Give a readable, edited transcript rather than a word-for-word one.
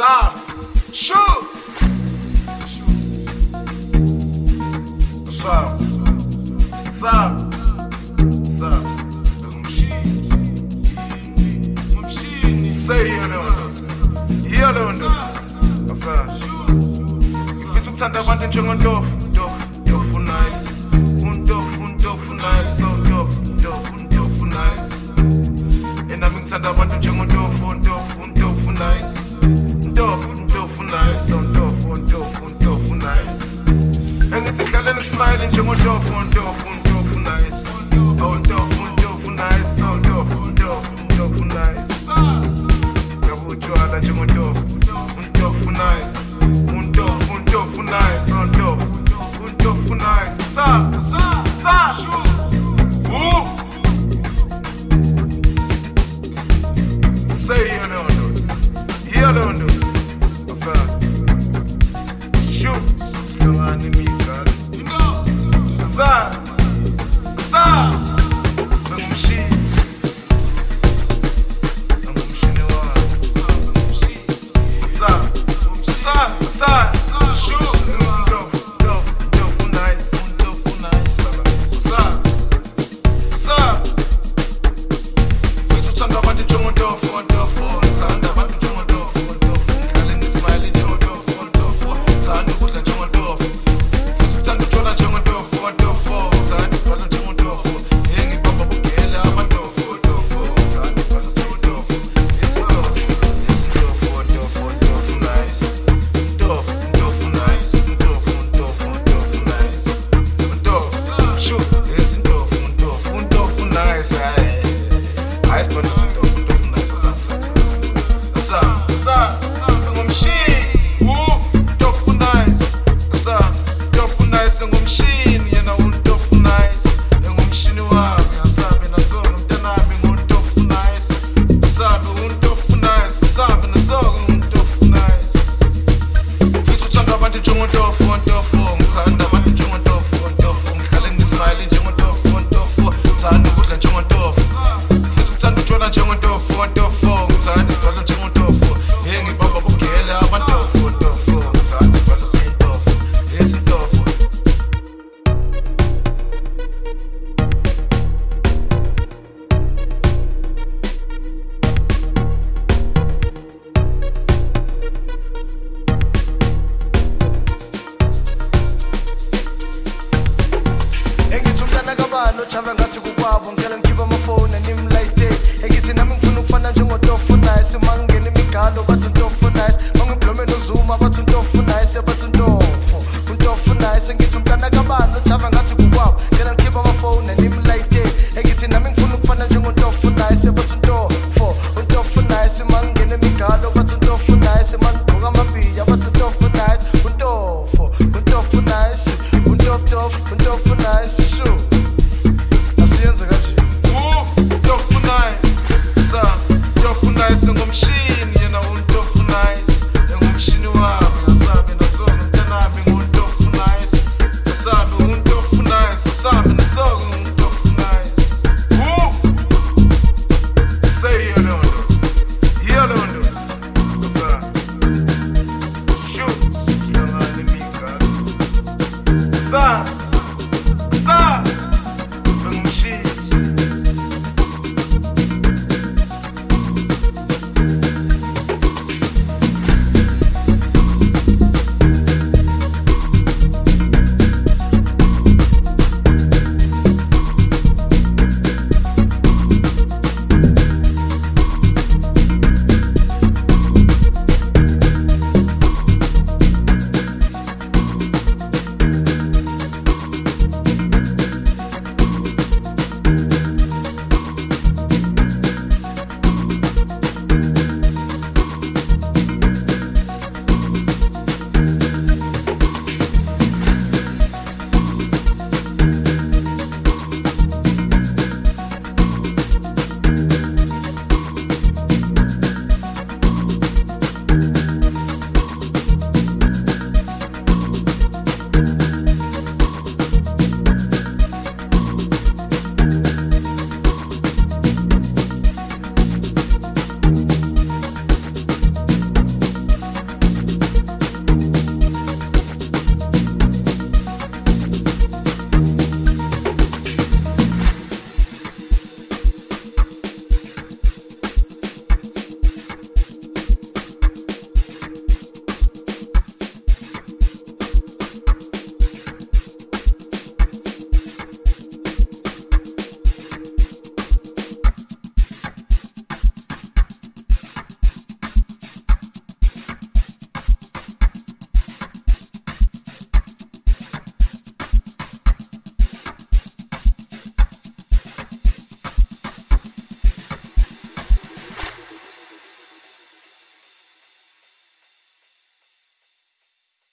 Sam, shoot. Sam. Say here don't Sam. Ngifisa ukuthanda abantu njengondofu, ndofu nice. Undofu nice, so ndofu nice. Nami ngithanda abantu njengondofu, ndofu nice. Ndofu nice, so ndofu nice. Engithi nghlale ngismile njengondofu, ndofu nice. Oh ndofu nice, so ndofu nice. Ngabutshwala njengondofu, ndofu nice. Ndofu nice, oh ndofu nice. Sa. Say here don't do. What's up? Shoot. Come on, me, God. You know. What's up? I'm a machine. What's up? Shoot. Ndofu nice. What's up? We're talking about the jungle ndofu. Chava ngathi kukwabo ngicela ngikhipha amafoni animlayite engithi nami ngifuna ukufana njengondofu nice mangena imigalo bathi undofu nice mangiblome nozuma bathi undofu nice bathi undofu nice ngithi umntana kabani chava ngathi kukwabo ngicela ngikhipha amafoni animlayite engithi nami ngifuna ukufana njengondofu nice bathi undofu nice mangena imigalo bathi undofu nice